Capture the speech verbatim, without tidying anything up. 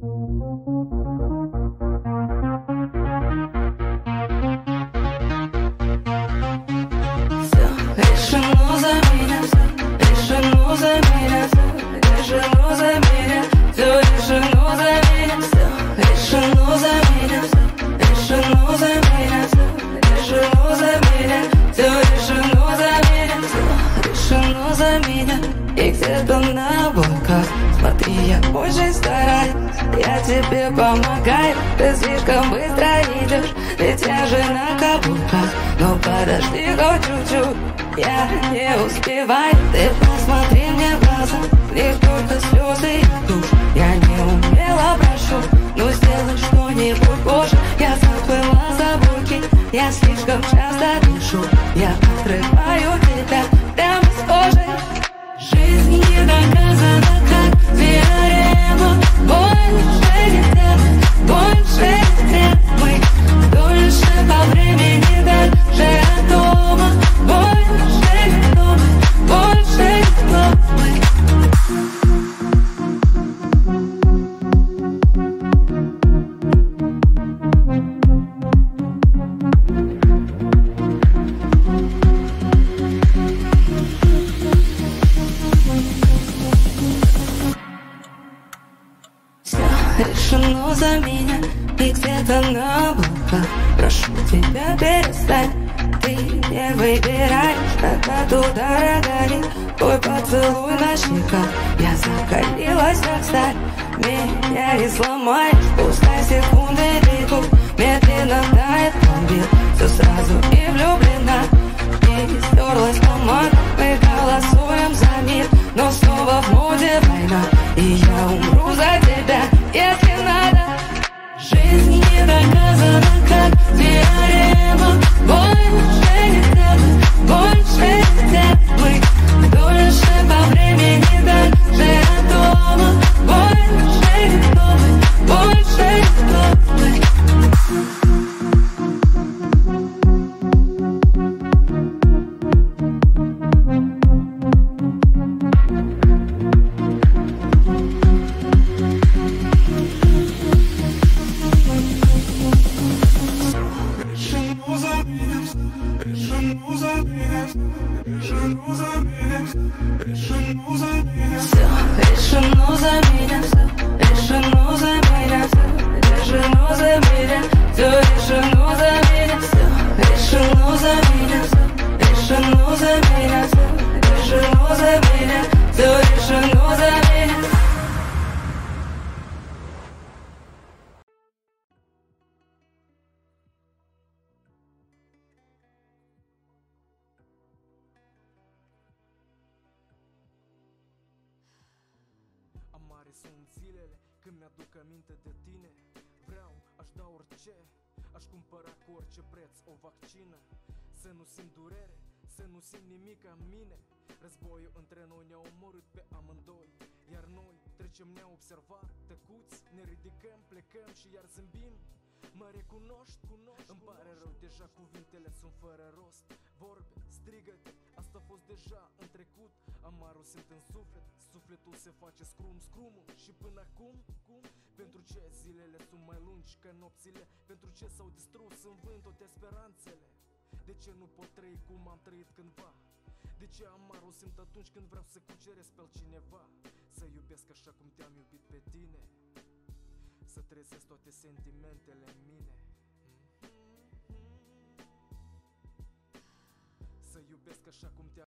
Решено за меня, решено за меня, решено за меня, все решено за меня, решено за меня, решено за меня, решено за меня, все решено за меня, решено за меня. И где-то на облаках, смотри, я очень стараюсь, я тебе помогаю, ты слишком быстро идешь, ведь я же на каблуках. Но подожди хоть чуть-чуть, я не успеваю. Ты посмотри мне в глаза, в них только слезы идут. Я не умела, прошу, но сделай что-нибудь позже. Я забыла заборки, я слишком часто дышу. Я отрываю тебя прямо с кожи. Жизнь не доказана, как теорема. Больше нельзя, больше нельзя. Мы дольше по времени, даже от дома. Больше не дома, больше не дома. Решено за меня, и где-то на облаках. Прошу тебя перестань, ты не выбираешь, когда туда горит твой поцелуй на щеках. Я закалилась как сталь, меня не сломаешь. Пускай секунды бегут, медленно тает пломбир. Все сразу и влюблена, и стерлась помада. Мы голосуем за мир, но снова в моде война. И я умру за тебя, если надо. Жизнь не доказана, как теорема. Больше нельзя, больше нельзя. Мы дольше по времени, даже от дома. Больше не дома, больше не дома. Решено за меня, решено за меня, решено за меня, все решено за меня, решено за меня, решено за меня, решено за меня, все решено за меня. Amare sunt zilele când mi-aduc aminte de tine. Vreau, aș da orice, aș cumpăra cu orice preț o vaccină. Să nu simt durere, să nu simt nimic în mine. Războiul între noi ne-a omorât pe amândoi, iar noi trecem neobservat, tăcuți, ne ridicăm, plecăm și iar zâmbim. Mă recunoști, cunoști, îmi pare rău, deja cuvintele sunt fără rost. Vorbe, strigăte, asta a fost deja în trecut. Amarul simt în suflet, sufletul se face scrum, scrumul. Și până acum, cum? Pentru ce zilele sunt mai lungi ca nopțile? Pentru ce s-au distrus în vânt toate speranțele? De ce nu pot trăi cum am trăit cândva? De ce amarul simt atunci când vreau să cuceresc pe altcineva? Să iubesc așa cum te-am iubit pe tine, să trezesc toate sentimentele în mine. Să iubesc așa cum te-am